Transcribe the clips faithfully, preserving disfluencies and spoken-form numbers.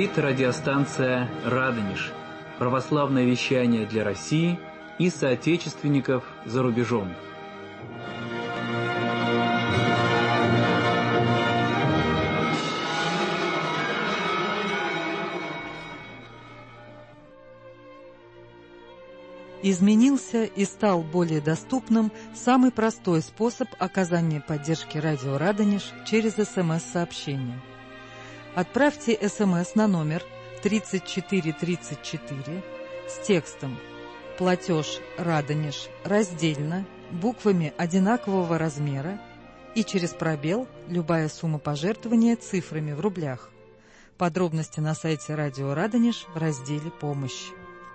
говорит радиостанция «Радонеж». Православное вещание для России и соотечественников за рубежом. Изменился и стал более доступным самый простой способ оказания поддержки радио «Радонеж» через СМС-сообщение. Отправьте СМС на номер тридцать четыре тридцать четыре с текстом «Платеж Радонеж раздельно, буквами одинакового размера» и через пробел любая сумма пожертвования цифрами в рублях. Подробности на сайте радио «Радонеж» в разделе «Помощь».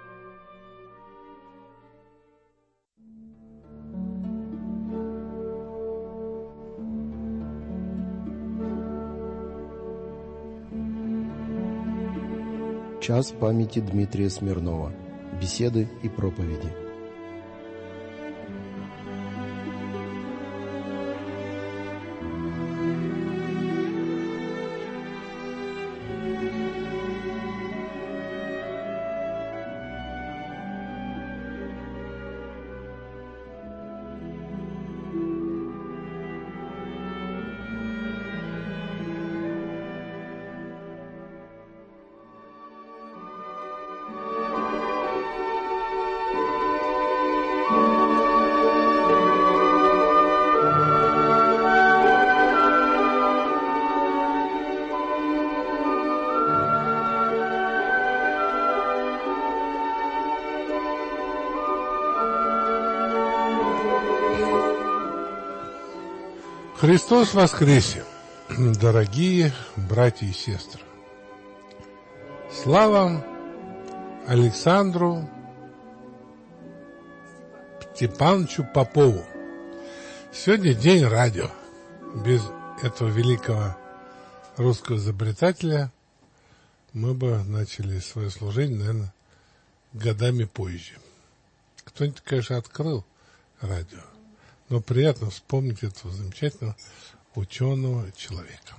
Час памяти Дмитрия Смирнова. Беседы и проповеди. Христос воскресе, дорогие братья и сестры! Слава Александру Степановичу Попову! Сегодня день радио. Без этого великого русского изобретателя мы бы начали свое служение, наверное, годами позже. Кто-нибудь, конечно, открыл радио, но приятно вспомнить этого замечательного ученого человека.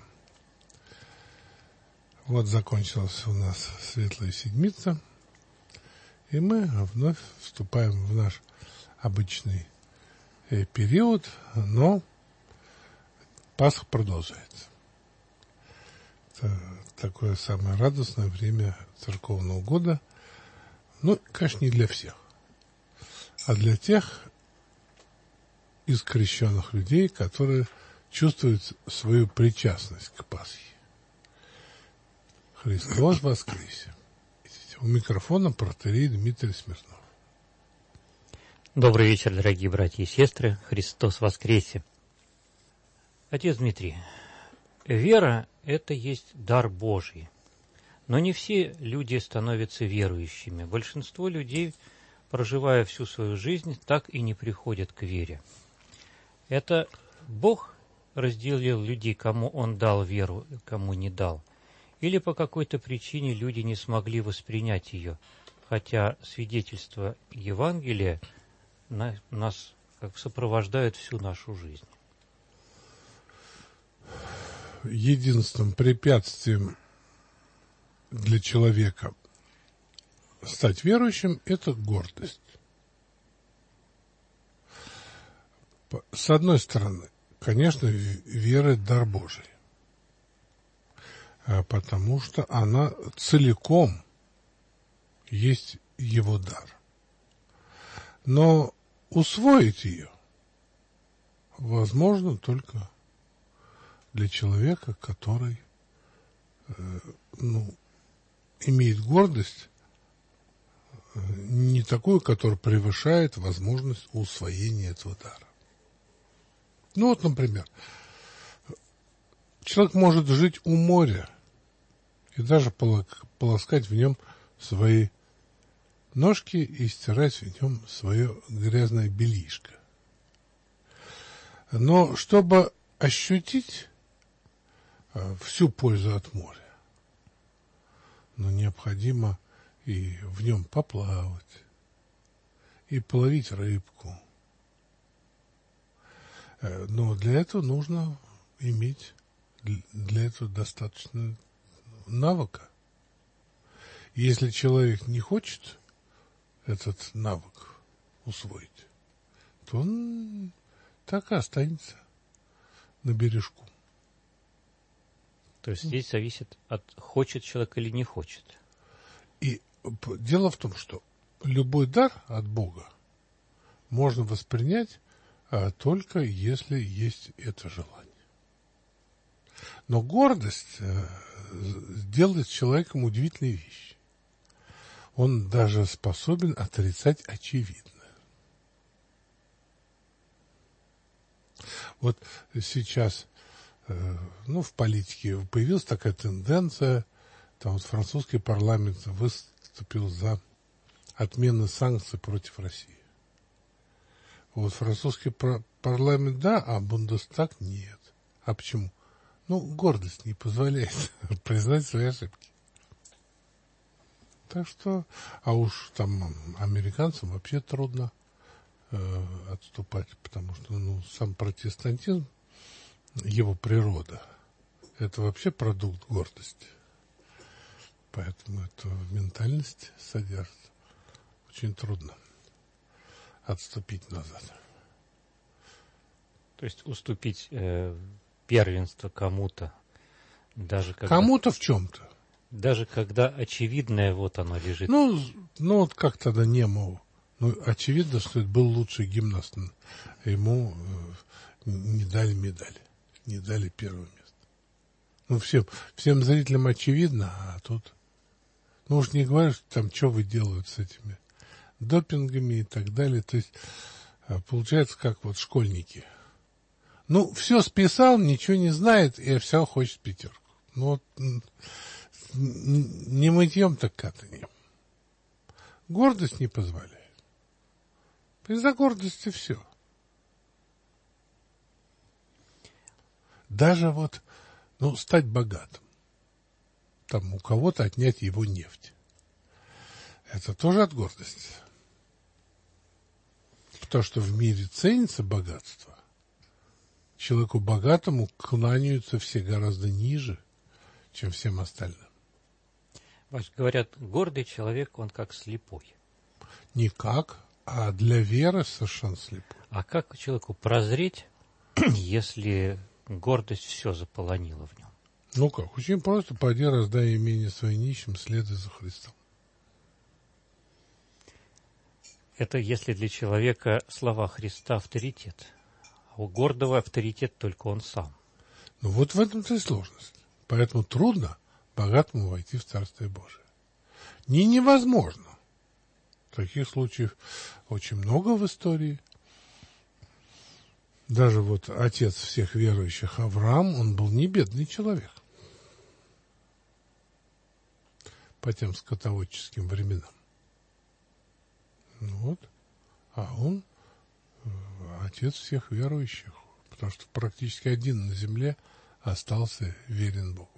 Вот закончилась у нас Светлая Седмица, и мы вновь вступаем в наш обычный э, период, но Пасха продолжается. Это такое самое радостное время церковного года. Ну, конечно, не для всех, а для тех из крещенных людей, которые чувствуют свою причастность к Пасхе. Христос воскресе! У микрофона протоиерей Дмитрий Смирнов. Добрый вечер, дорогие братья и сестры. Христос воскресе! Отец Дмитрий, вера – это есть дар Божий. Но не все люди становятся верующими. Большинство людей, проживая всю свою жизнь, так и не приходят к вере. Это Бог разделил людей, кому Он дал веру, кому не дал. Или по какой-то причине люди не смогли воспринять ее, хотя свидетельства Евангелия на, нас как сопровождают всю нашу жизнь. Единственным препятствием для человека стать верующим – это гордость. С одной стороны, конечно, вера – дар Божий, потому что она целиком есть его дар. Но усвоить ее возможно только для человека, который ну, имеет гордость, не такую, которая превышает возможность усвоения этого дара. Ну вот, например, человек может жить у моря и даже полоскать в нем свои ножки и стирать в нем свое грязное бельишко. Но чтобы ощутить всю пользу от моря, ну, необходимо и в нем поплавать, и половить рыбку. Но для этого нужно иметь, для этого достаточно навыка. Если человек не хочет этот навык усвоить, то он так и останется на бережку. То есть здесь зависит от хочет человек или не хочет. И дело в том, что любой дар от Бога можно воспринять а, только если есть это желание. Но гордость а, делает с человеком удивительные вещи. Он даже способен отрицать очевидное. Вот сейчас, ну, в политике появилась такая тенденция, там вот французский парламент выступил за отмену санкций против России. Вот французский парламент, да, а Бундестаг нет. А почему? Ну, гордость не позволяет признать свои ошибки. Так что, а уж там американцам вообще трудно э, отступать, потому что, ну, сам протестантизм, его природа, это вообще продукт гордости. Поэтому это в ментальности содержится. Очень трудно отступить назад. То есть уступить э, первенство кому-то, даже когда... Кому-то в чем-то. Даже когда очевидное, вот оно лежит. Ну, ну вот как тогда Немову. Ну, очевидно, что это был лучший гимнаст. Ему э, не дали медаль, не дали первое место. Ну, всем, всем зрителям очевидно, а тут... Ну, уж не говорю, что там, что вы делают с этими допингами и так далее. То есть, получается, как вот школьники. Ну, все списал, ничего не знает, и все хочет пятерку. Ну, вот... Не мытьем, так катаньем. Гордость не позволяет. Из-за гордости все. Даже вот, ну, стать богатым. Там у кого-то отнять его нефть. Это тоже от гордости. Потому что в мире ценится богатство. Человеку богатому кланяются все гораздо ниже, чем всем остальным. Говорят, гордый человек, он как слепой. Никак, а для веры совершенно слепой. А как человеку прозреть, если гордость все заполонила в нем? Ну как, очень просто. Пойди, раздай имение своим нищим, следуй за Христом. Это если для человека слова Христа авторитет. А у гордого авторитет только он сам. Ну вот в этом-то и сложность. Поэтому трудно богатому войти в Царствие Божие. Не невозможно. Таких случаев очень много в истории. Даже вот отец всех верующих Авраам, он был не бедный человек по тем скотоводческим временам. Ну вот. А он отец всех верующих, потому что практически один на земле остался верен Богу.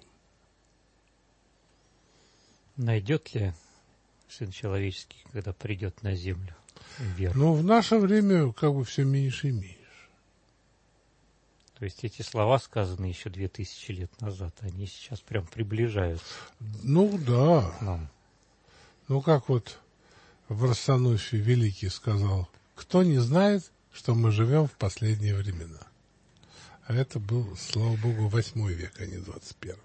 Найдет ли Сын Человеческий, когда придет на землю, веру? Ну, в наше время как бы все меньше и меньше. То есть эти слова, сказанные еще две тысячи лет назад, они сейчас прям приближаются. Ну, да. К нам. Ну, как вот в Арсенофе Великий сказал, кто не знает, что мы живем в последние времена. А это был, слава Богу, восьмой век, а не двадцать первый.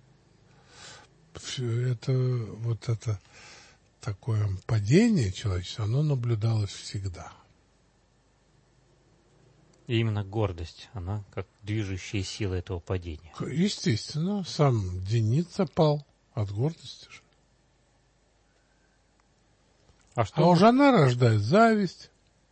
Это вот это такое падение человечества, оно наблюдалось всегда. И именно гордость, она как движущая сила этого падения. Естественно, сам Деница пал от гордости же. А, что а уж она рождает зависть.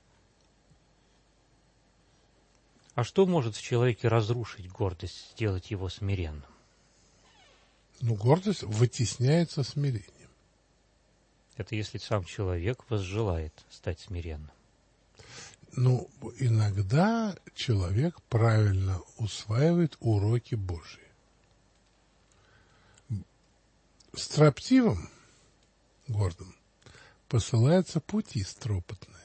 А что может в человеке разрушить гордость, сделать его смиренным? Ну, гордость вытесняется смирением. Это если сам человек возжелает стать смиренным. Ну, иногда человек правильно усваивает уроки Божьи. Строптивым, гордым, посылаются пути стропотные.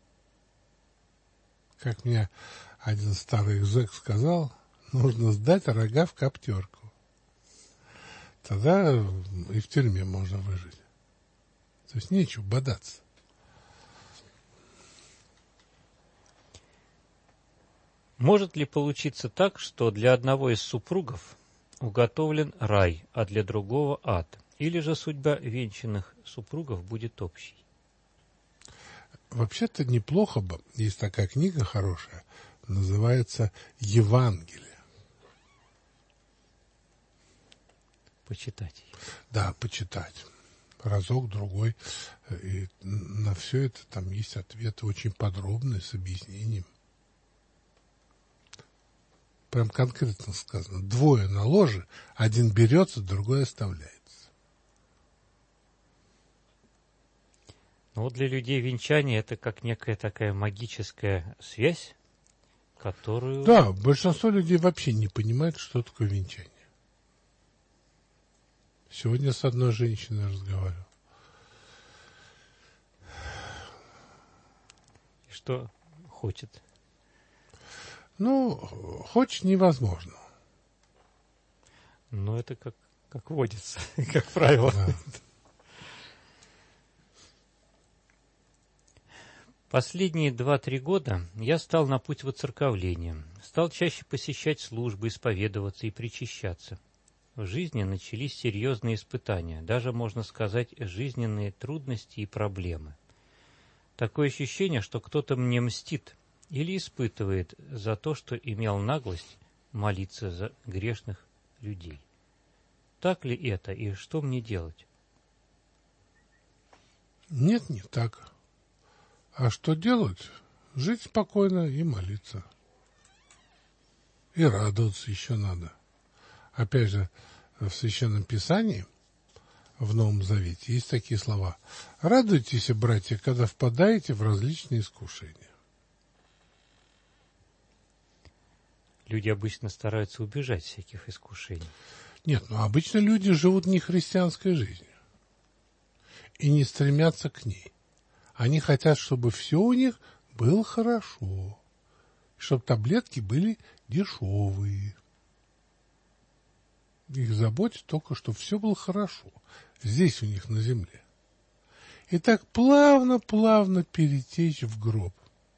Как мне один старый зэк сказал, нужно сдать рога в коптерку. Тогда и в тюрьме можно выжить. То есть нечего бодаться. Может ли получиться так, что для одного из супругов уготовлен рай, а для другого ад? Или же судьба венчанных супругов будет общей? Вообще-то неплохо бы, есть такая книга хорошая, называется «Евангелие». Почитать ее. Да, почитать. Разок, другой. И на все это там есть ответы очень подробные, с объяснением. Прям конкретно сказано. Двое на ложе, один берется, другой оставляется. Но вот для людей венчание это как некая такая магическая связь, которую... Да, большинство людей вообще не понимает, что такое венчание. Сегодня с одной женщиной разговаривал. И что хочет? Ну, хочешь невозможно. Но это как, как водится, как правило. Да. Последние два-три года я стал на путь воцерковления, стал чаще посещать службы, исповедоваться и причащаться. В жизни начались серьезные испытания, даже, можно сказать, жизненные трудности и проблемы. Такое ощущение, что кто-то мне мстит или испытывает за то, что имел наглость молиться за грешных людей. Так ли это и что мне делать? Нет, не так. А что делать? Жить спокойно и молиться. И радоваться еще надо. Опять же, в Священном Писании, в Новом Завете, есть такие слова. Радуйтесь, братья, когда впадаете в различные искушения. Люди обычно стараются убежать всяких искушений. Нет, ну обычно люди живут не христианской жизнью. И не стремятся к ней. Они хотят, чтобы все у них было хорошо. Чтобы таблетки были дешевые. Их заботит только, чтобы все было хорошо. Здесь у них на земле. И так плавно-плавно перетечь в гроб.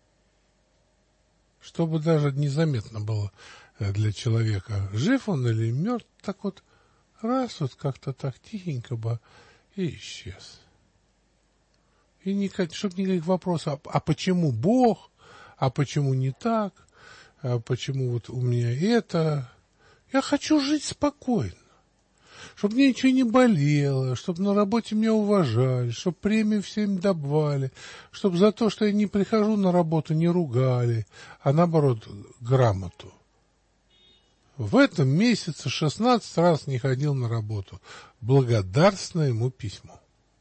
Чтобы даже незаметно было для человека, жив он или мертв, так вот раз вот как-то так тихенько бы и исчез. И никак, чтобы никаких вопросов, а, а почему Бог, а почему не так, а почему вот у меня это... Я хочу жить спокойно, чтобы мне ничего не болело, чтобы на работе меня уважали, чтобы премию всем давали, чтобы за то, что я не прихожу на работу, не ругали, а наоборот грамоту. В этом месяце шестнадцать раз не ходил на работу. Благодарственное ему письмо.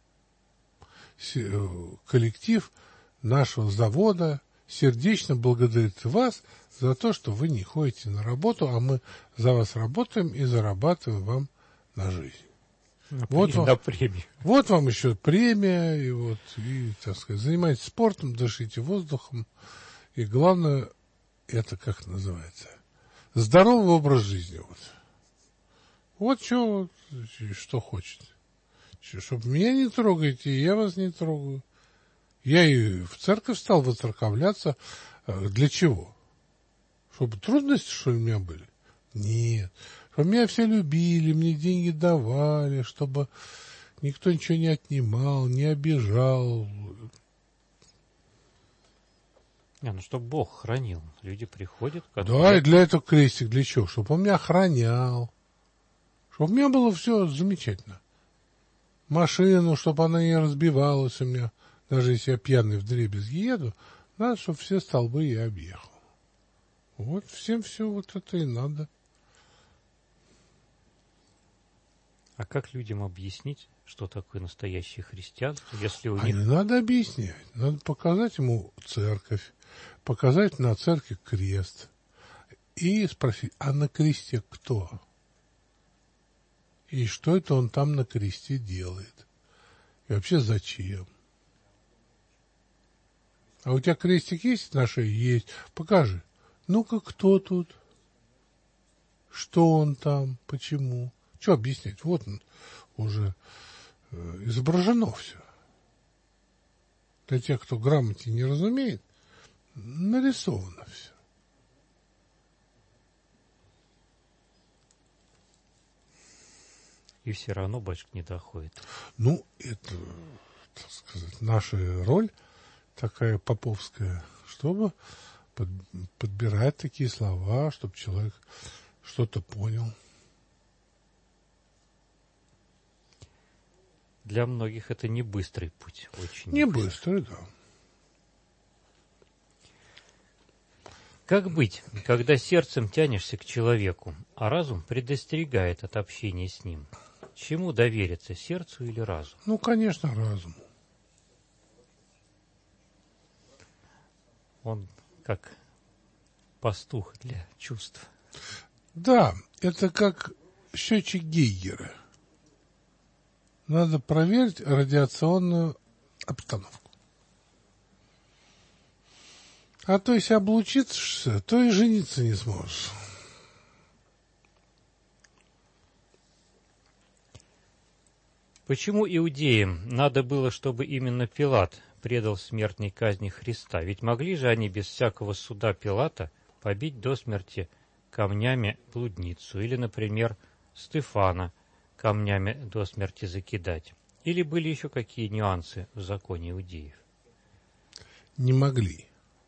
Коллектив нашего завода сердечно благодарит вас за то, что вы не ходите на работу, а мы за вас работаем и зарабатываем вам на жизнь. На, вот, вам, вам, премию. вот вам еще премия, и вот, и, так сказать, занимайтесь спортом, дышите воздухом, и главное, это как называется, здоровый образ жизни. Вот, вот что, что хочет. Чтобы меня не трогаете, и я вас не трогаю. Я и в церковь стал воцерковляться. Для чего? Чтобы трудности, что ли, у меня были? Нет. Чтобы меня все любили, мне деньги давали, чтобы никто ничего не отнимал, не обижал. Не, ну, чтобы Бог хранил. Люди приходят... Да, для... и для этого крестик для чего? Чтобы он меня охранял. Чтобы у меня было все замечательно. Машину, чтобы она не разбивалась у меня. Даже если я пьяный вдребезги еду, надо, чтобы все столбы я объехал. Вот всем все вот это и надо. А как людям объяснить, что такое настоящее христианство, если у а них... не надо объяснять. Надо показать ему церковь, показать на церкви крест. И спросить, а на кресте кто? И что это он там на кресте делает? И вообще зачем? А у тебя крестик есть на шее? Есть. Покажи. Ну-ка, кто тут? Что он там? Почему? Что объяснять? Вот он, уже э, изображено все. Для тех, кто грамоте не разумеет, нарисовано все. И все равно, батюшка, не доходит. Ну, это, так сказать, наша роль такая поповская, чтобы под, подбирать такие слова, чтобы человек что-то понял. Для многих это не быстрый путь. Очень не быстрый, да. Как быть, когда сердцем тянешься к человеку, а разум предостерегает от общения с ним? Чему довериться, сердцу или разуму? Ну, конечно, разуму. Он как пастух для чувств. Да, это как счетчик Гейгера. Надо проверить радиационную обстановку. А то, если облучишься, то и жениться не сможешь. Почему иудеям надо было, чтобы именно Пилат предал смертной казни Христа? Ведь могли же они без всякого суда Пилата побить до смерти камнями блудницу, или, например, Стефана камнями до смерти закидать. Или были еще какие нюансы в законе иудеев? Не могли.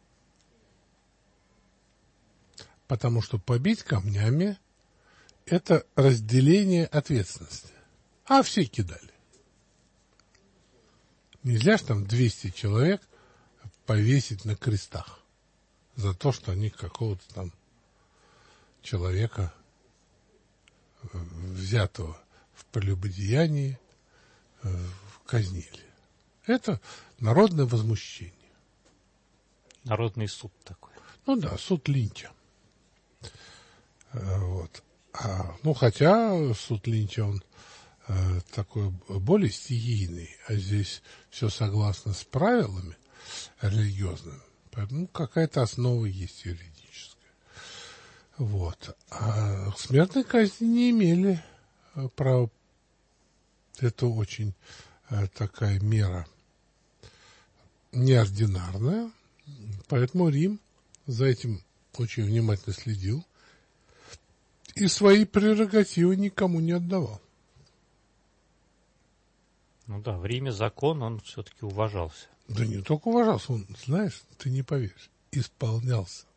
Потому что побить камнями – это разделение ответственности. А все кидали. Нельзя же там двести человек повесить на крестах за то, что они какого-то там человека, взятого в прелюбодеянии, казнили. Это народное возмущение. Народный суд такой. Ну да, суд Линча. Вот. А, ну, хотя суд Линча, он э, такой более стихийный, а здесь все согласно с правилами религиозными. Поэтому какая-то основа есть юридическая. Вот. А смертной казни не имели права. Это очень э, такая мера неординарная. Поэтому Рим за этим очень внимательно следил и свои прерогативы никому не отдавал. Ну да, в Риме закон, он все-таки уважался. Да не только уважался, он, знаешь, ты не поверишь, исполнялся.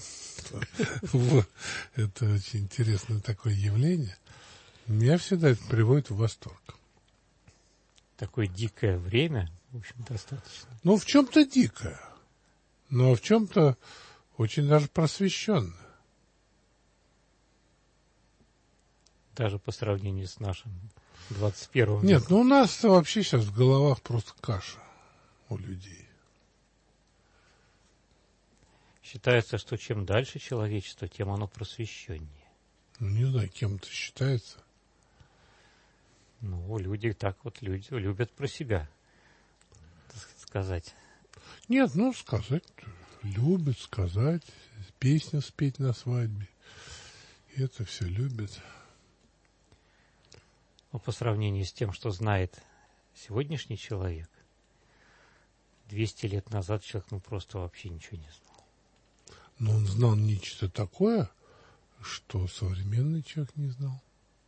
Это очень интересное такое явление. Меня всегда это приводит в восторг. Такое дикое время, в общем, достаточно. Ну, в чем-то дикое, но в чем-то очень даже просвещенное. Даже по сравнению с нашим двадцать первым веком. Нет, ну у нас вообще сейчас в головах просто каша у людей. Считается, что чем дальше человечество, тем оно просвещеннее. Ну, не знаю, кем это считается. Ну, люди так вот люди любят про себя, так сказать. Нет, ну, сказать, любят сказать, песню спеть на свадьбе. И это все любят. Но по сравнению с тем, что знает сегодняшний человек, двести лет назад человек ну просто вообще ничего не знал. Но он знал нечто такое, что современный человек не знал.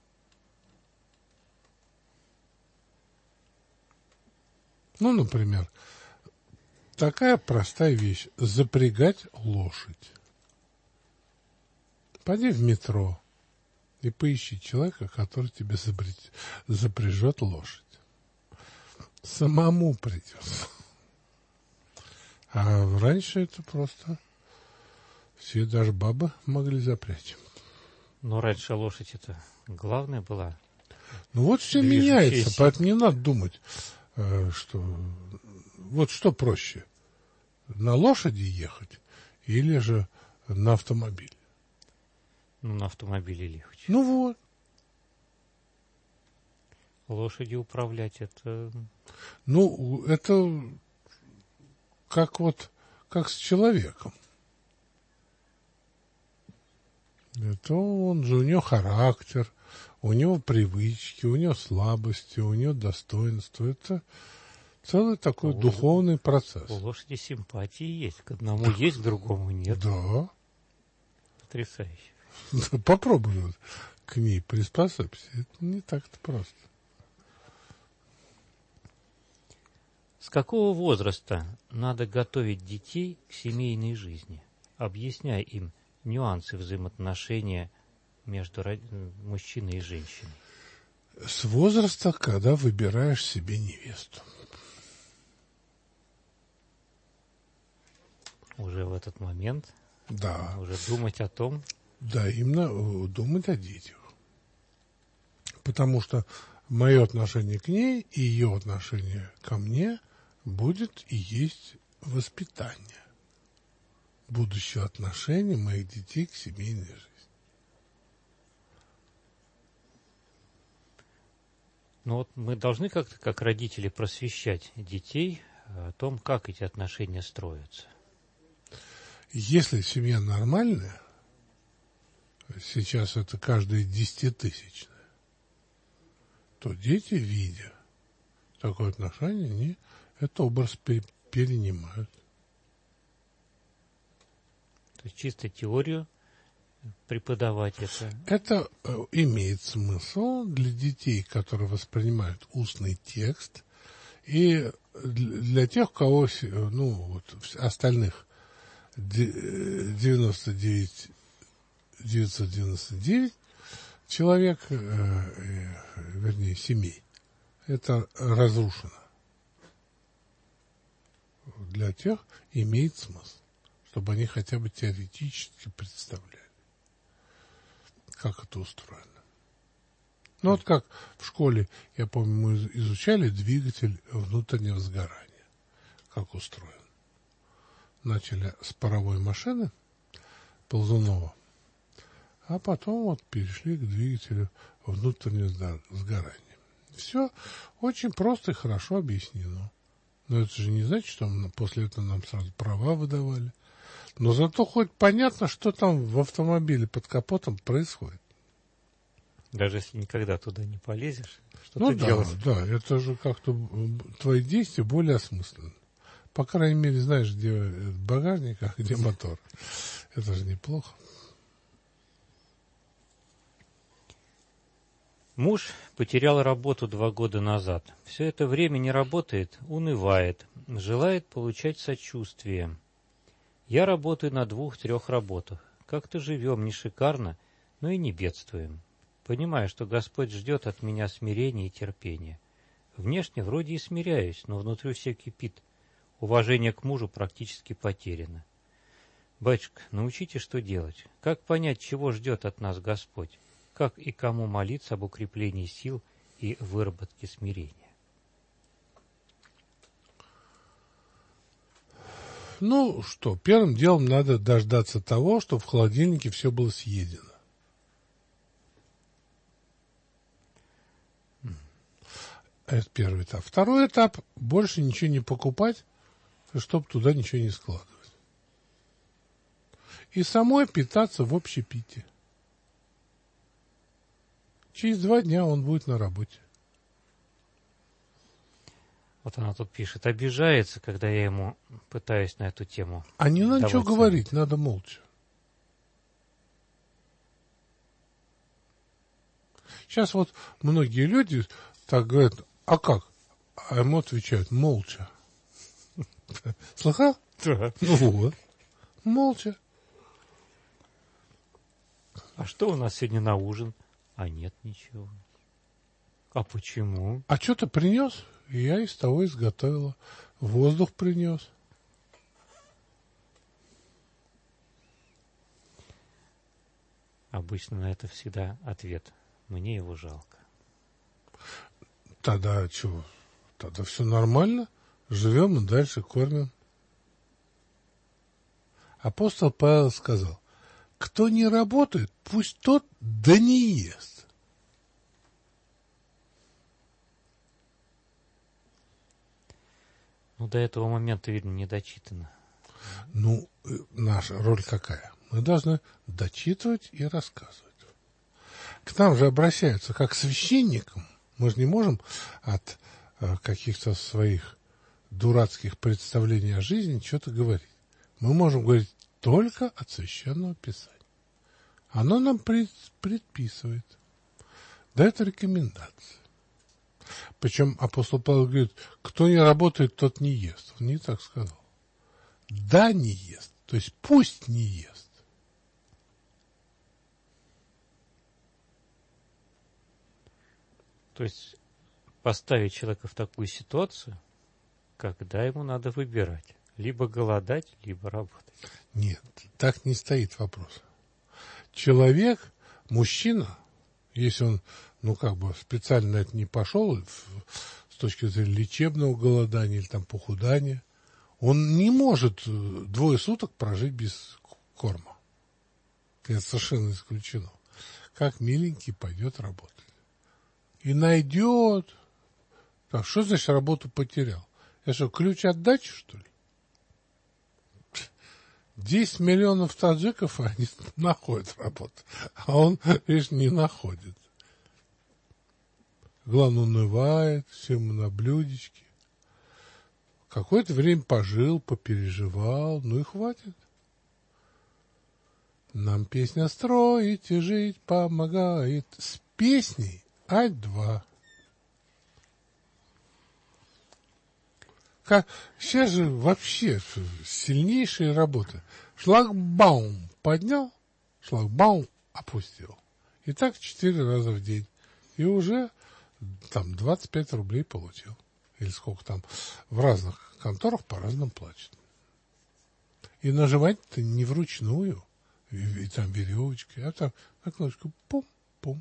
Ну, например, такая простая вещь – запрягать лошадь. Пойди в метро и поищи человека, который тебе запряжет лошадь. Самому придется. А раньше это просто все, даже бабы могли запрячь. Но раньше лошадь это главная была. Ну вот все меняется, поэтому не надо думать, что вот что проще, на лошади ехать или же на автомобиле. Ну, на автомобиле легче. Ну вот. Лошади управлять это... Ну, это как вот, как с человеком. Это он же, у него характер, у него привычки, у него слабости, у него достоинства. Это целый такой у, духовный процесс. У лошади симпатии есть. К одному есть, к другому нет. Да. Потрясающе. Попробуй вот к ней приспособься. Это не так-то просто. С какого возраста надо готовить детей к семейной жизни, объясняя им нюансы взаимоотношения между мужчиной и женщиной? С возраста, когда выбираешь себе невесту. Уже в этот момент? Да. Уже думать о том? Да, именно думать о детях. Потому что мое отношение к ней и ее отношение ко мне будет и есть воспитание будущего отношения моих детей к семейной жизни. Но вот мы должны как-то, как родители, просвещать детей о том, как эти отношения строятся. Если семья нормальная, сейчас это каждая десятитысячная, то дети, видя такое отношение, они этот образ перенимают. То есть чисто теорию преподавать это? Это э, имеет смысл для детей, которые воспринимают устный текст, и для тех, у кого, ну, вот, остальных девяносто девять девятьсот девяносто девять человек, э, э, вернее, семей, это разрушено. Для тех имеет смысл, чтобы они хотя бы теоретически представляли, как это устроено. Ну, вот как в школе, я помню, мы изучали двигатель внутреннего сгорания, как устроен. Начали с паровой машины Ползунова, а потом вот перешли к двигателю внутреннего сгорания. Все очень просто и хорошо объяснено. Но это же не значит, что после этого нам сразу права выдавали. Но зато хоть понятно, что там в автомобиле под капотом происходит. Даже если никогда туда не полезешь, что ну ты да, делаешь? Да, это же как-то твои действия более осмысленны. По крайней мере, знаешь, где багажник, а где мотор. Это же неплохо. Муж потерял работу два года назад. Все это время не работает, унывает, желает получать сочувствие. Я работаю на двух-трех работах. Как-то живем не шикарно, но и не бедствуем. Понимаю, что Господь ждет от меня смирения и терпения. Внешне вроде и смиряюсь, но внутри все кипит. Уважение к мужу практически потеряно. Батюшка, научите, что делать. Как понять, чего ждет от нас Господь? Как и кому молиться об укреплении сил и выработке смирения? Ну что, первым делом надо дождаться того, чтобы в холодильнике все было съедено. Это первый этап. Второй этап – больше ничего не покупать, чтобы туда ничего не складывать. И самой питаться в общепите. Через два дня он будет на работе. Вот она тут пишет, обижается, когда я ему пытаюсь на эту тему. А не надо ничего говорить, надо молча. Сейчас вот многие люди так говорят, а как? А ему отвечают, молча. Слыхал? Да. Ну вот, молча. А что у нас сегодня на ужин? А нет ничего. А почему? А что-то принес, и я из того изготовила. Воздух принес. Обычно на это всегда ответ. Мне его жалко. Тогда что? Тогда все нормально. Живем и дальше кормим. Апостол Павел сказал, кто не работает, пусть тот да не ест. Ну, до этого момента, видно, не дочитано. Ну, наша роль какая? Мы должны дочитывать и рассказывать. К нам же обращаются как к священникам. Мы же не можем от э, каких-то своих дурацких представлений о жизни что-то говорить. Мы можем говорить только от Священного Писания. Оно нам предписывает, дает рекомендации. Причем апостол Павел говорит, кто не работает, тот не ест. Он не так сказал. Да, не ест. То есть пусть не ест. То есть поставить человека в такую ситуацию, когда ему надо выбирать. Либо голодать, либо работать. Нет, так не стоит вопрос. Человек, мужчина, если он, ну, как бы специально на это не пошел, с точки зрения лечебного голодания или там похудания, он не может двое суток прожить без корма. Это совершенно исключено. Как миленький пойдет работать. И найдет. Так, что значит работу потерял? Я что, ключ от дачи, что ли? Десять миллионов таджиков, они находят работу. А он, видишь, не находит. Главное, унывает, все ему на блюдечке. Какое-то время пожил, попереживал, ну и хватит. Нам песня строить и жить помогает. С песней ать-два. Как, сейчас же вообще сильнейшая работа. Шлагбаум поднял, шлагбаум опустил. И так четыре раза в день. И уже там двадцать пять рублей получил. Или сколько там. В разных конторах по-разному платят. И нажимать-то не вручную. И, и там веревочкой. А там на кнопочку пум-пум.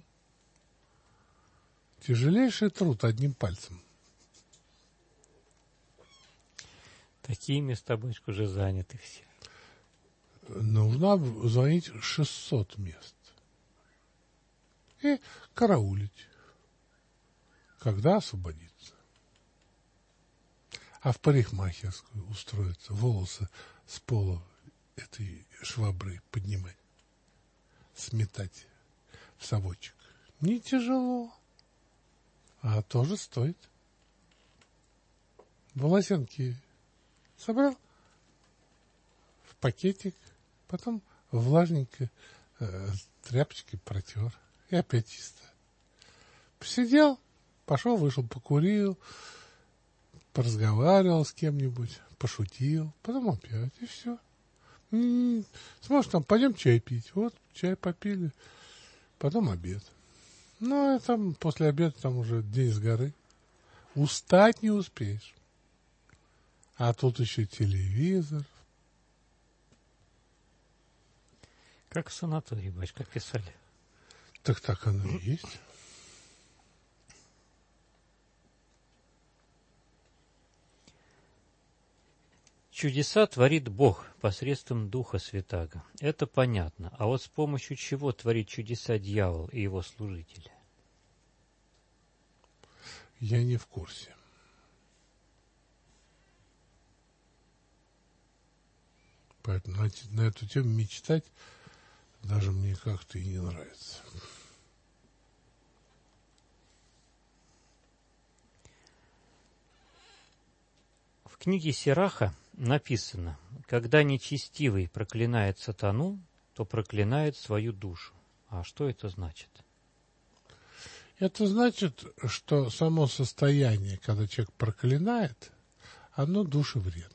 Тяжелейший труд одним пальцем. Такие места, батюшка, уже заняты все. Нужно звонить шестьсот мест. И караулить. Когда освободиться. А в парикмахерскую устроиться, волосы с пола этой швабры поднимать. Сметать в совочек. Не тяжело. А тоже стоит. Волосенки собрал в пакетик, потом влажненько э, тряпочкой протер. И опять чисто. Посидел, пошел, вышел, покурил, поразговаривал с кем-нибудь, пошутил, потом опять, и все. М-м, сможешь там, пойдем чай пить. Вот, чай попили, потом обед. Ну, и там после обеда там уже день с горы. Устать не успеешь. А тут еще телевизор. Как в санатории, батюшка, писали. Так так оно и есть. Чудеса творит Бог посредством Духа Святаго. Это понятно. А вот с помощью чего творит чудеса дьявол и его служители? Я не в курсе. Поэтому на, на эту тему мечтать даже мне как-то и не нравится. В книге Сираха написано: когда нечестивый проклинает сатану, то проклинает свою душу. А что это значит? Это значит, что само состояние, когда человек проклинает, оно душе вредно.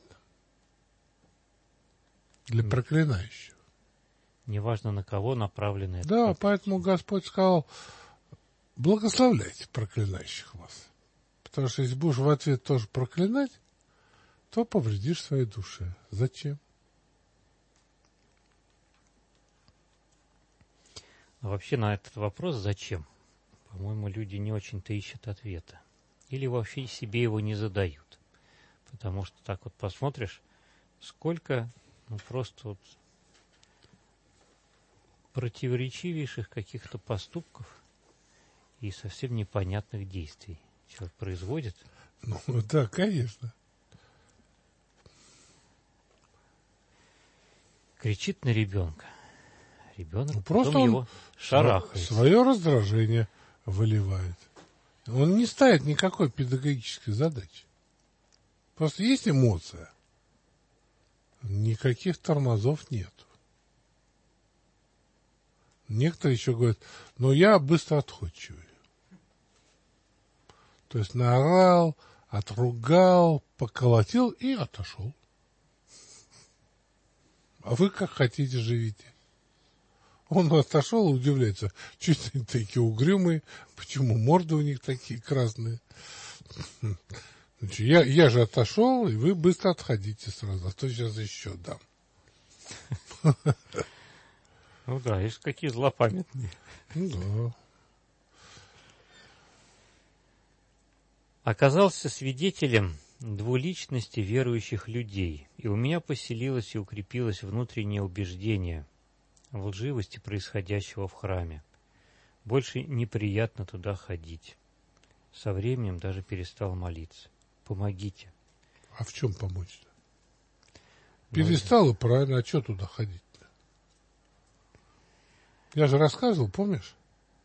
Для проклинающего. Неважно, на кого направлено это. Да, поэтому Господь сказал: благословляйте проклинающих вас. Потому что если будешь в ответ тоже проклинать, то повредишь своей душе. Зачем? А вообще на этот вопрос «зачем?» по-моему, люди не очень-то ищут ответа. Или вообще себе его не задают. Потому что так вот посмотришь, сколько ну, просто вот противоречивейших каких-то поступков и совсем непонятных действий человек производит. Ну да, конечно. Кричит на ребенка. Ребенок ну, просто потом его шарахает. Свое раздражение выливает. Он не ставит никакой педагогической задачи. Просто есть эмоция. Никаких тормозов нет. Некоторые еще говорят, но я быстро отходчивый. То есть наорал, отругал, поколотил и отошел. А вы как хотите живите. Он отошел и удивляется, чуть они такие угрюмые, почему морды у них такие красные. Значит, я, я же отошел, и вы быстро отходите сразу, а то сейчас еще дам. Ну да, есть какие злопамятные. Ну да. Оказался свидетелем двуличности верующих людей, и у меня поселилось и укрепилось внутреннее убеждение в лживости происходящего в храме. Больше неприятно туда ходить. Со временем даже перестал молиться. Помогите. А в чем помочь-то? Перестал, и правильно, а что туда ходить-то? Я же рассказывал, помнишь?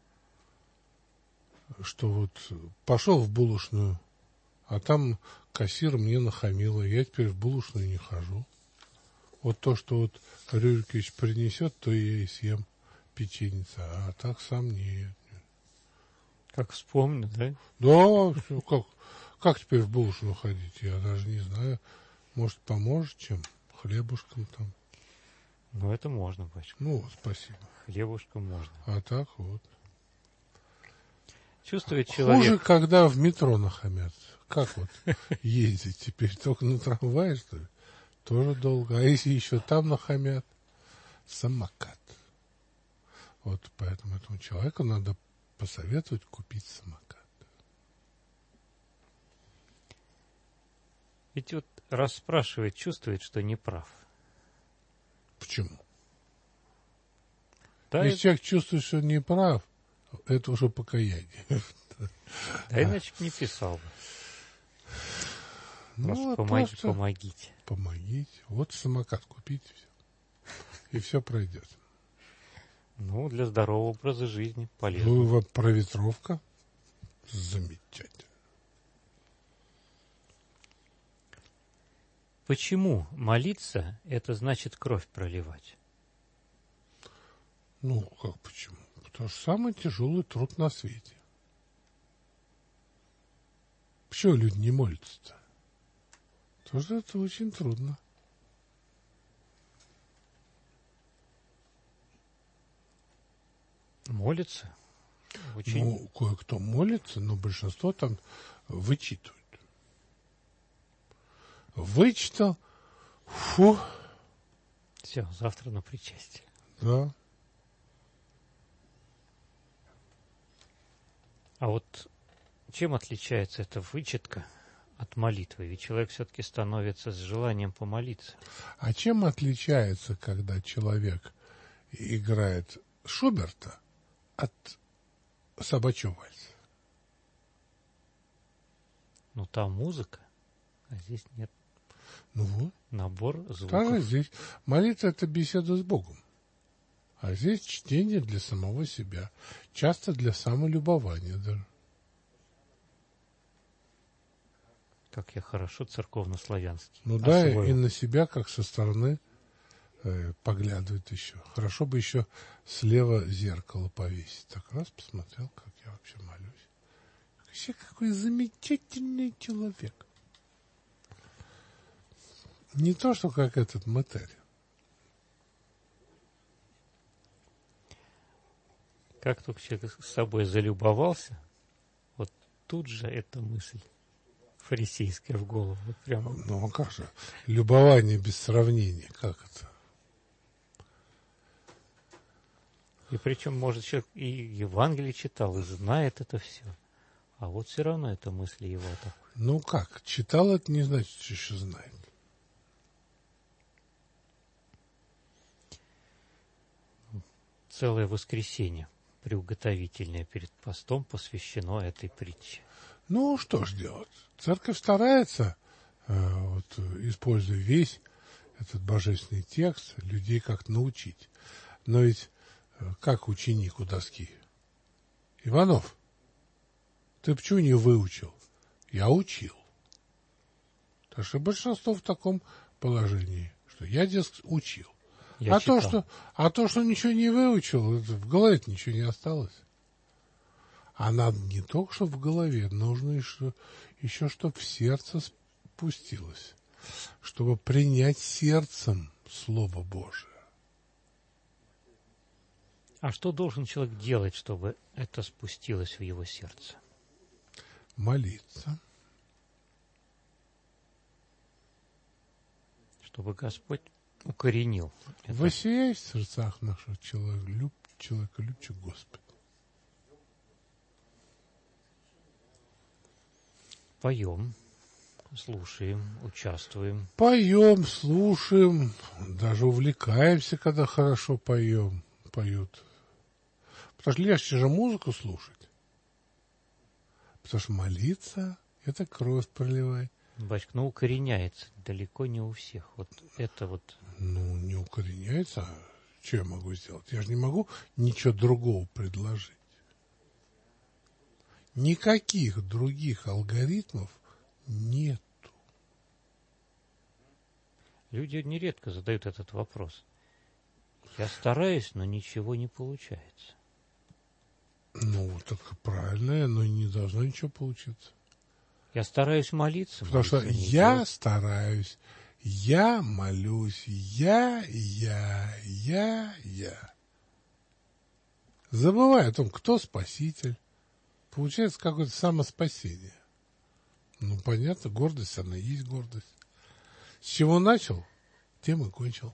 Что вот пошел в булочную, а там кассир мне нахамила, я теперь в булочную не хожу. Вот то, что вот Рюрикович принесет, то я и съем печеница, а так сам нет. Как вспомню, да? Да, как, как теперь в булочную ходить, я даже не знаю. Может, поможет чем? Хлебушком там. Ну, это можно, батюшка. Ну, спасибо. Хлебушком можно. А так вот. Чувствует человек... Хуже, когда в метро нахамят. Как вот ездить теперь? Только на трамвае, что ли? Тоже долго. А если еще там нахамят? Самокат. Вот поэтому этому человеку надо посоветовать купить самокат. Ведь вот раз спрашивает, чувствует, что не прав. Почему? Да, Если это... человек чувствует, что не прав, это уже покаяние. Да иначе бы не писал бы. Ну, Просто, а помоги, просто помогите. Помогите. Вот самокат купите. Все. И все пройдет. Ну, для здорового образа жизни полезно. Ну, вот проветровка. Замечательно. Почему молиться – это значит кровь проливать? Ну, как почему? Потому что самый тяжелый труд на свете. Почему люди не молятся-то? Потому что это очень трудно. Молится? Очень... Ну, кое-кто молится, но большинство там вычитывают. Вычитал, фу. Все, завтра на причастие. Да. А вот чем отличается эта вычетка от молитвы? Ведь человек все-таки становится с желанием помолиться. А чем отличается, когда человек играет Шуберта от собачьего вальса? Ну, там музыка, а здесь нет. Ну вот. Набор звуков. Также здесь молитва – это беседа с Богом. А здесь чтение для самого себя. Часто для самолюбования даже. Как я хорошо церковно-славянский. Ну да, освоил. и на себя как со стороны э, поглядывает еще. Хорошо бы еще слева зеркало повесить. Так раз посмотрел, как я вообще молюсь. Вообще какой замечательный человек. Не то, что как этот мытарь. Как только человек с собой залюбовался, вот тут же эта мысль фарисейская в голову. Вот прямо. Ну, а как же? Любование без сравнения. Как это? И причем, может, человек и Евангелие читал, и знает это все. А вот все равно это мысли его такой. Ну как? Читал, это не значит, что еще знает. Целое воскресенье приуготовительное перед постом посвящено этой притче. Ну, что ж делать? Церковь старается, э, вот, используя весь этот божественный текст, людей как-то научить. Но ведь э, как ученик у доски? Иванов, ты почему не выучил? Я учил. Потому что большинство в таком положении, что я, дескать, учил. Я а, читал. то, что, а то, что ничего не выучил, это в голове ничего не осталось. А надо не только, чтобы в голове, нужно еще, еще чтобы в сердце спустилось. Чтобы принять сердцем Слово Божие. А что должен человек делать, чтобы это спустилось в его сердце? Молиться. Чтобы Господь укоренил это. Воссияй в сердцах наших человек, человеколюбчик Господь. Поем, слушаем, участвуем. Поем, слушаем, даже увлекаемся, когда хорошо поем, поют. Потому что легче же музыку слушать. Потому что молиться — это кровь проливать. Батюшка, ну укореняется далеко не у всех. Вот это вот... Ну, не укореняется. А что я могу сделать? Я же не могу ничего другого предложить. Никаких других алгоритмов нету. Люди нередко задают этот вопрос. Я стараюсь, но ничего не получается. Ну, так правильно, но не должно ничего получиться. Я стараюсь молиться. Потому что молиться не я делать. стараюсь, я молюсь, я, я, я, я. Забываю о том, кто спаситель. Получается какое-то самоспасение. Ну, понятно, гордость, она и есть гордость. С чего начал, тем и кончил.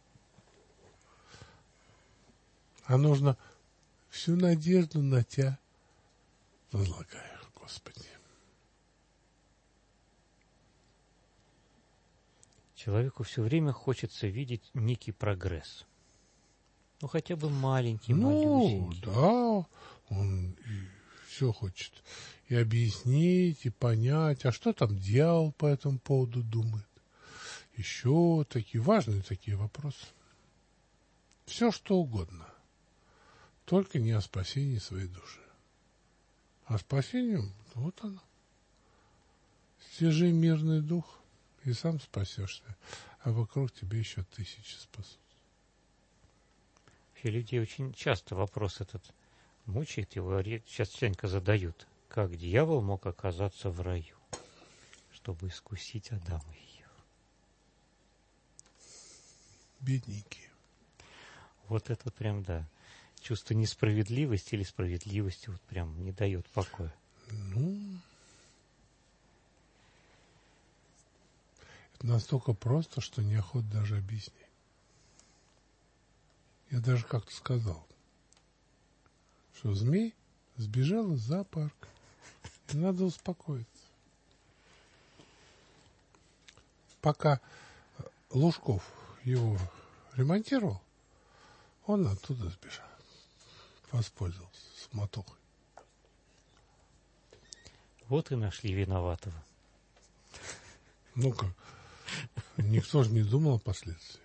А нужно всю надежду на Тебя возлагаю, Господи. Человеку все время хочется видеть некий прогресс. Ну, хотя бы маленький, Ну, малюсенький. да, он все хочет и объяснить, и понять, а что там дьявол по этому поводу думает. Еще такие важные такие вопросы. Все, что угодно. Только не о спасении своей души. А спасением, вот оно. Стяжи мирный дух, и сам спасешься, а вокруг тебя еще тысячи спасут. Вообще людей очень часто вопрос этот мучает его. Сейчас частенько задают, как дьявол мог оказаться в раю, чтобы искусить Адама и Еву. Бедненькие. Вот это прям, да, чувство несправедливости или справедливости вот прям не дает покоя. Ну, это настолько просто, что неохота даже объяснить. Я даже как-то сказал, что змей сбежал из зоопарка, и надо успокоиться. Пока Лужков его ремонтировал, он оттуда сбежал, воспользовался суматохой. Вот и нашли виноватого. Ну как, никто же не думал о последствиях.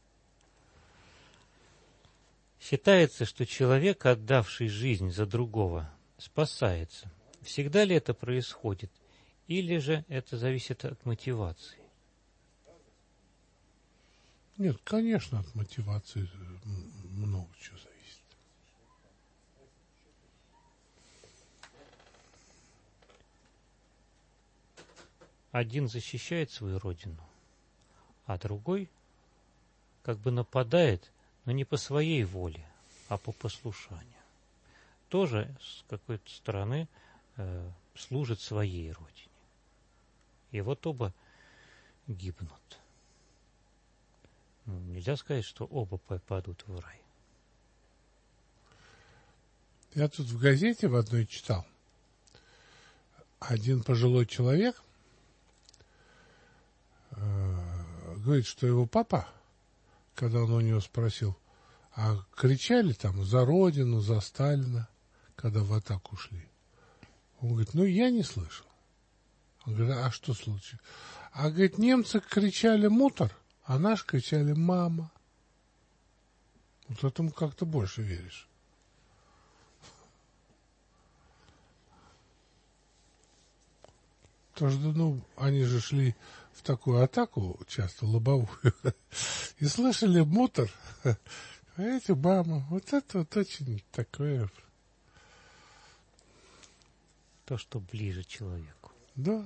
Считается, что человек, отдавший жизнь за другого, спасается. Всегда ли это происходит? Или же это зависит от мотивации? Нет, конечно, от мотивации много чего зависит. Один защищает свою родину, а другой как бы нападает, но не по своей воле, а по послушанию. Тоже с какой-то стороны э, служит своей родине. И вот оба гибнут. Ну, нельзя сказать, что оба попадут в рай. Я тут в газете в одной читал. Один пожилой человек э, говорит, что его папа, когда он у него спросил, а кричали там за Родину, за Сталина, когда в атаку шли. Он говорит, ну я не слышал. Он говорит, а что случилось? А говорит, немцы кричали мутор, а наши кричали мама. Вот этому как-то больше веришь. Потому что, ну, они же шли в такую атаку, часто лобовую, и слышали мотор. А эти мама, вот это вот очень такое... То, что ближе человеку. Да.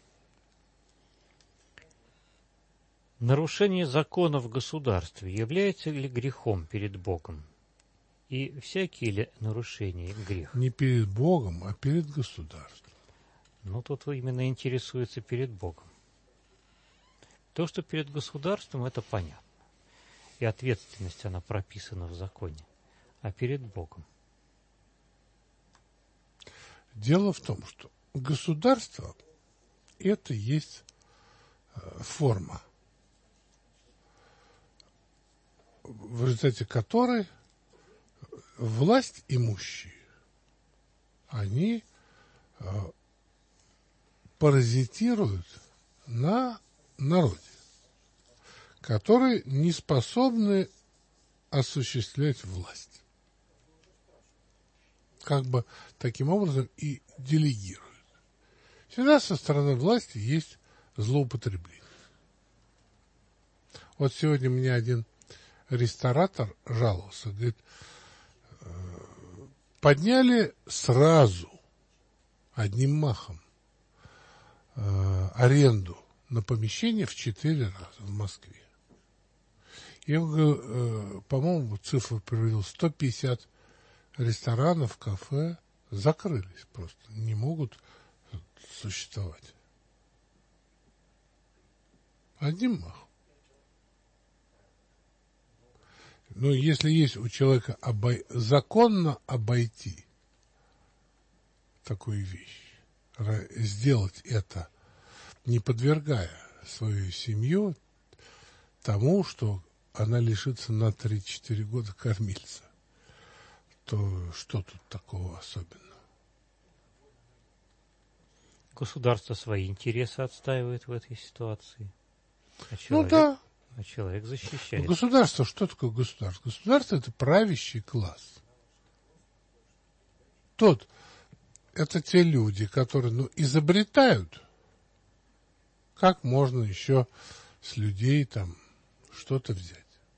Нарушение закона в государстве является ли грехом перед Богом? И всякие ли нарушения грех? Не перед Богом, а перед государством. Ну, тут именно интересуется перед Богом. То, что перед государством, это понятно. И ответственность, она прописана в законе. А перед Богом? Дело в том, что государство – это есть форма, в результате которой власть имущие, они паразитируют на народе, которые не способны осуществлять власть. Как бы таким образом и делегируют. Всегда со стороны власти есть злоупотребление. Вот сегодня мне один ресторатор жаловался, говорит, подняли сразу, одним махом, аренду на помещение в четыре раза в Москве. Я говорю, по-моему, цифру привел, сто пятьдесят ресторанов, кафе закрылись просто, не могут существовать. Одним махом. Но если есть у человека обой... законно обойти такую вещь, сделать это, не подвергая свою семью тому, что она лишится на три-четыре года кормильца, то что тут такого особенного? Государство свои интересы отстаивает в этой ситуации. А человек, ну да. А человек защищает. Но государство, что такое государство? Государство – это правящий класс. Тот, это те люди, которые ну, изобретают, как можно еще с людей там что-то взять.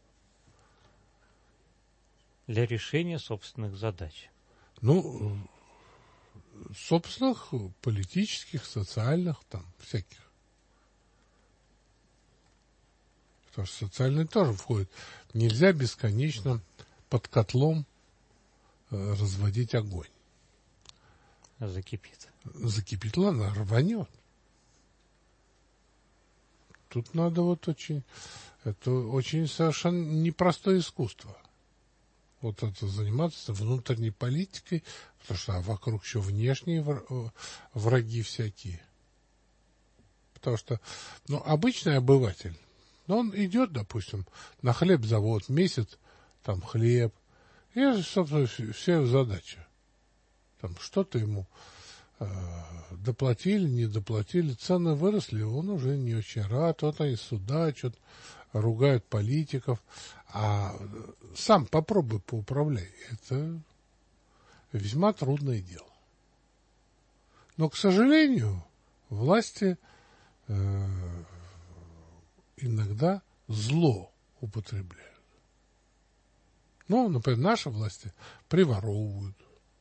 Для решения собственных задач. Ну, собственных, политических, социальных, там, всяких. Потому что социальные тоже входят. Нельзя бесконечно под котлом э, разводить огонь. Закипит. Закипит, ладно, рванет. Тут надо вот очень... Это очень совершенно непростое искусство. Вот это заниматься внутренней политикой, потому что а вокруг еще внешние враги всякие. Потому что, ну, обычный обыватель, ну, он идет, допустим, на хлебзавод, месяц там хлеб, и, собственно, вся задача. Там что-то ему э, доплатили, не доплатили, цены выросли, он уже не очень рад, вот они сюда, что-то ругают политиков, а сам попробуй поуправляй. Это весьма трудное дело. Но, к сожалению, власти э, иногда зло употребляют. Ну, например, наши власти приворовывают.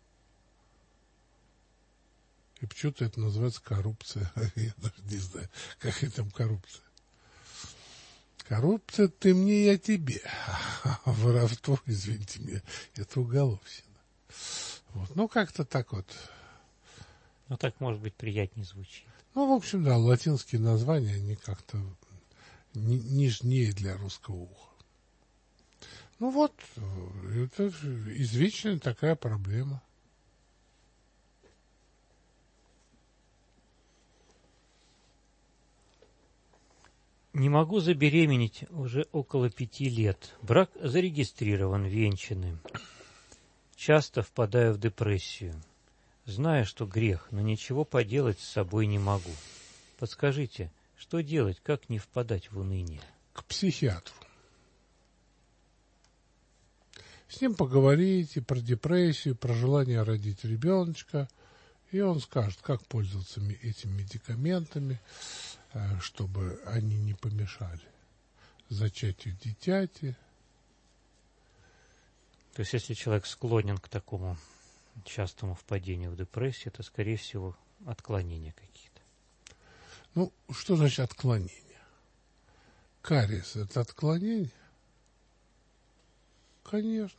И почему-то это называется коррупция. Я даже не знаю, какая там коррупция. Коррупция ты мне, я тебе. А воровство, извините меня, это уголовщина. Вот. Ну, как-то так вот. Ну, так, может быть, приятнее звучит. Ну, в общем, да, латинские названия, они как-то нежнее для русского уха. Ну, вот, это извечная такая проблема. Не могу забеременеть уже около пяти лет. Брак зарегистрирован, венчанным. Часто впадаю в депрессию. Знаю, что грех, но ничего поделать с собой не могу. Подскажите, что делать, как не впадать в уныние? К психиатру. С ним поговорите про депрессию, про желание родить ребеночка И он скажет, как пользоваться этими медикаментами, чтобы они не помешали зачатию дитяти. То есть, если человек склонен к такому частому впадению в депрессию, это, скорее всего, отклонения какие-то. Ну, что значит отклонение? Кариес – это отклонение? Конечно.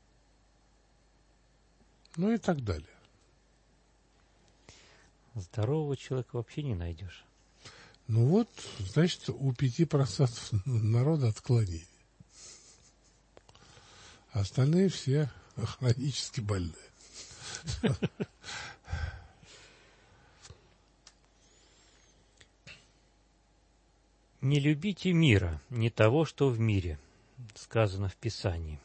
Ну и так далее. Здорового человека вообще не найдешь. Ну вот, значит, у пяти процентов народа отклонение. Остальные все хронически больные. «Не любите мира, не того, что в мире», сказано в Писании.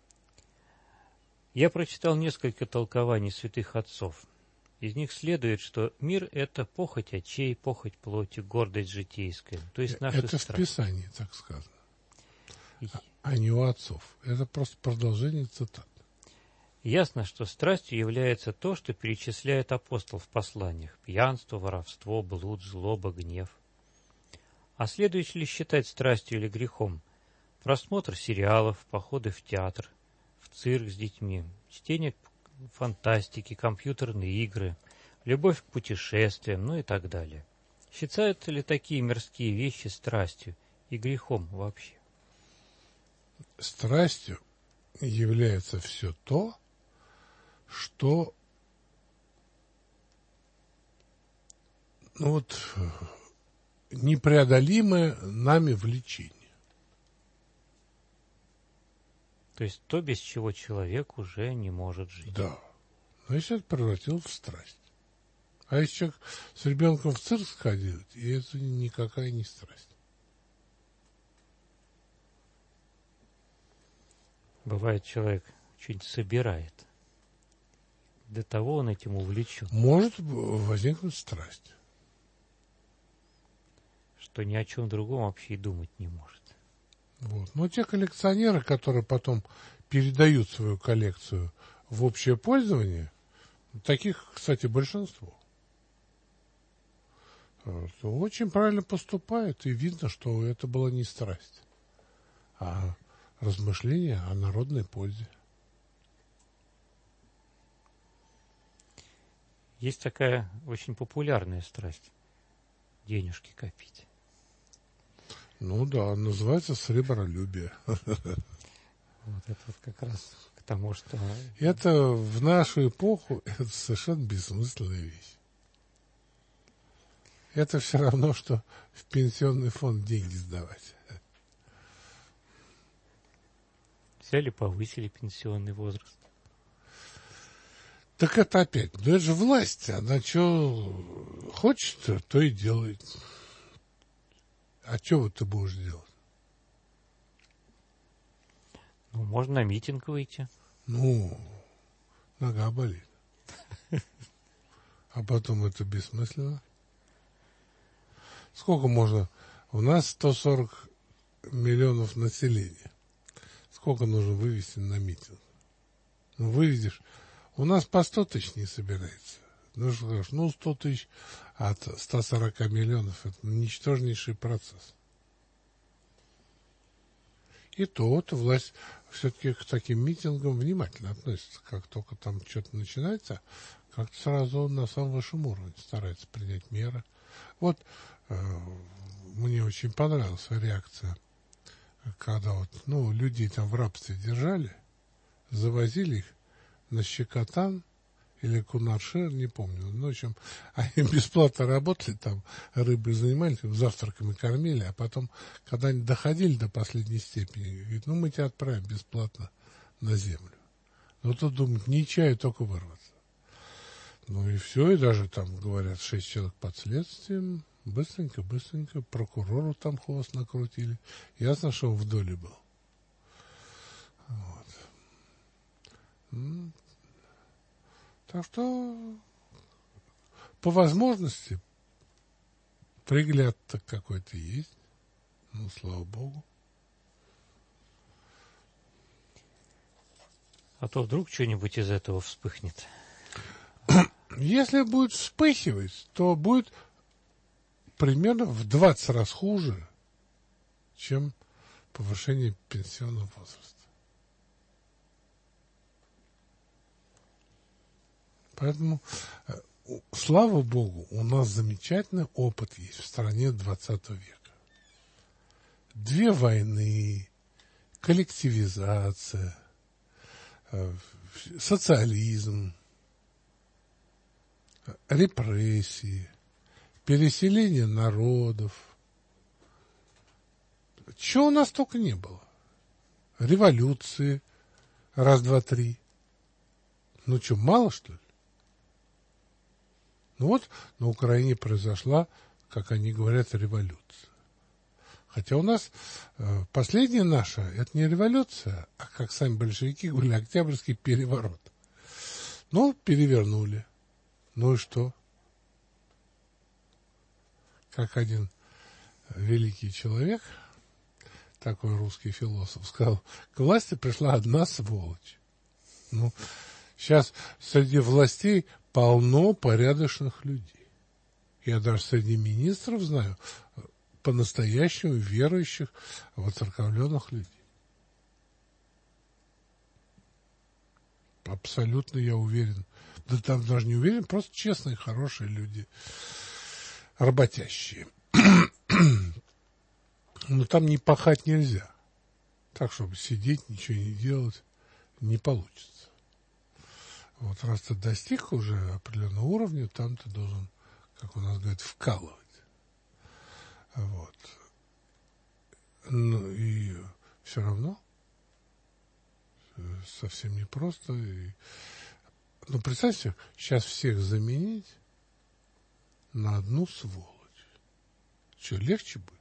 Я прочитал несколько толкований святых отцов. Из них следует, что мир – это похоть очей, похоть плоти, гордость житейская, то есть наши Это страсти. в Писании так сказано, а не у отцов. Это просто продолжение цитат. Ясно, что страстью является то, что перечисляет апостол в посланиях: пьянство, воровство, блуд, злоба, гнев. А следует ли считать страстью или грехом просмотр сериалов, походы в театр, в цирк с детьми, чтение фантастики, компьютерные игры, любовь к путешествиям, ну и так далее? Считаются ли такие мирские вещи страстью и грехом вообще? Страстью является все то, что ну вот непреодолимое нами влечение. То есть то, без чего человек уже не может жить. Да. Значит, это превратилось в страсть. А если человек с ребенком в цирк сходил, и это никакая не страсть. Бывает, человек что-нибудь собирает. До того он этим увлечен. Может возникнуть страсть. Что ни о чем другом вообще и думать не может. Вот. Но те коллекционеры, которые потом передают свою коллекцию в общее пользование, таких, кстати, большинство, вот, очень правильно поступают, и видно, что это была не страсть, а размышление о народной пользе. Есть такая очень популярная страсть – денежки копить. Ну да, называется сребролюбие. Вот это вот как раз к тому, что... Это в нашу эпоху это совершенно бессмысленная вещь. Это все равно, что в пенсионный фонд деньги сдавать. Взяли, повысили пенсионный возраст. Так это опять, ну это же власть, она что хочет, то и делает. А что вот ты будешь делать? Ну, можно на митинг выйти. Ну, нога болит. А потом это бессмысленно. Сколько можно? У нас сто сорок миллионов населения. Сколько нужно вывести на митинг? Ну, выведешь. У нас по сто тысяч не собирается. Ну, что скажешь, ну, сто тысяч от ста сорока миллионов – это ничтожнейший процесс. И то вот власть все-таки к таким митингам внимательно относится. Как только там что-то начинается, как-то сразу на самом высшем уровне старается принять меры. Вот э, мне очень понравилась реакция, когда вот, ну, людей там в рабстве держали, завозили их на Щекотан или Кунаршир, не помню. Ну, в общем, они бесплатно работали там, рыбой занимались, завтраками кормили, а потом, когда они доходили до последней степени, говорит, ну, мы тебя отправим бесплатно на землю. Ну, тут думают, не чаю, только вырваться. Ну, и все, и даже там, говорят, шесть человек под следствием, быстренько-быстренько, прокурору там хвост накрутили. Ясно, что он в доле был. Вот. Так что по возможности пригляд-то какой-то есть. Ну, слава богу. А то вдруг что-нибудь из этого вспыхнет. Если будет вспыхивать, то будет примерно в двадцать раз хуже, чем повышение пенсионного возраста. Поэтому, слава Богу, у нас замечательный опыт есть в стране двадцатого века. Две войны, коллективизация, социализм, репрессии, переселение народов. Чего у нас только не было. Революции, раз, два, три. Ну что, мало, что ли? Ну вот на Украине произошла, как они говорят, революция. Хотя у нас э, последняя наша, это не революция, а, как сами большевики говорили, Октябрьский переворот. Ну, перевернули. Ну и что? Как один великий человек, такой русский философ, сказал, к власти пришла одна сволочь. Ну, сейчас среди властей полно порядочных людей. Я даже среди министров знаю по-настоящему верующих, воцерковленных людей. Абсолютно я уверен. Да там даже не уверен, просто честные, хорошие люди. Работящие. Но там не пахать нельзя. Так, чтобы сидеть, ничего не делать, не получится. Вот раз ты достиг уже определенного уровня, там ты должен, как у нас говорят, вкалывать. Вот. Ну и все равно совсем непросто. И... Ну, представьте, сейчас всех заменить на одну сволочь. Что, легче будет?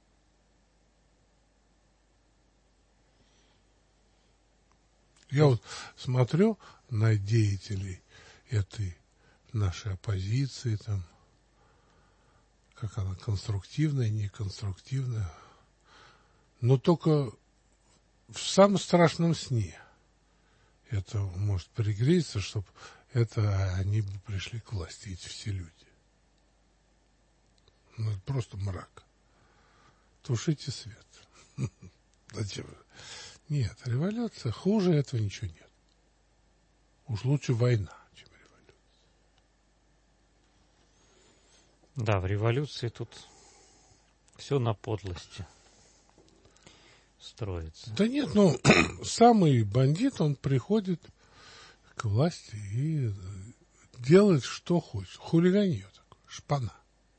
Я вот смотрю на деятелей этой нашей оппозиции, там, как она конструктивная, неконструктивная, но только в самом страшном сне это может пригреться, чтобы это они бы пришли к власти, эти все люди. Ну, это просто мрак. Тушите свет. Зачем? Нет, революция, хуже этого ничего нет. Уж лучше война, чем революция. Да, в революции тут все на подлости строится. Да нет, ну, самый бандит, он приходит к власти и делает, что хочет. Хулиганье такое, шпана.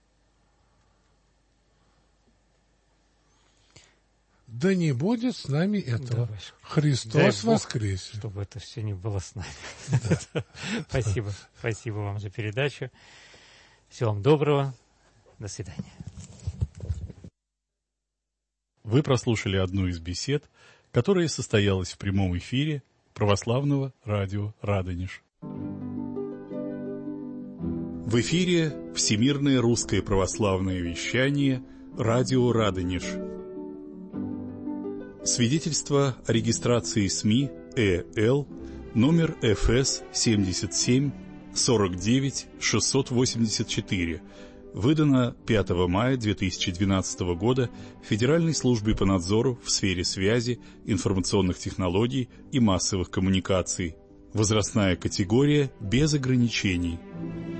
Да не будет с нами этого. Давай. Христос воскресе. Чтобы это все не было с нами. Спасибо. Спасибо вам за передачу. Всего вам доброго. До свидания. Вы прослушали одну из бесед, которая состоялась в прямом эфире Православного радио «Радонеж». В эфире Всемирное русское православное вещание «Радио Радонеж». Свидетельство о регистрации СМИ ЭЛ номер эф эс семьдесят семь сорок девять шестьсот восемьдесят четыре, выдано пятого мая две тысячи двенадцатого года Федеральной службой по надзору в сфере связи, информационных технологий и массовых коммуникаций. Возрастная категория без ограничений.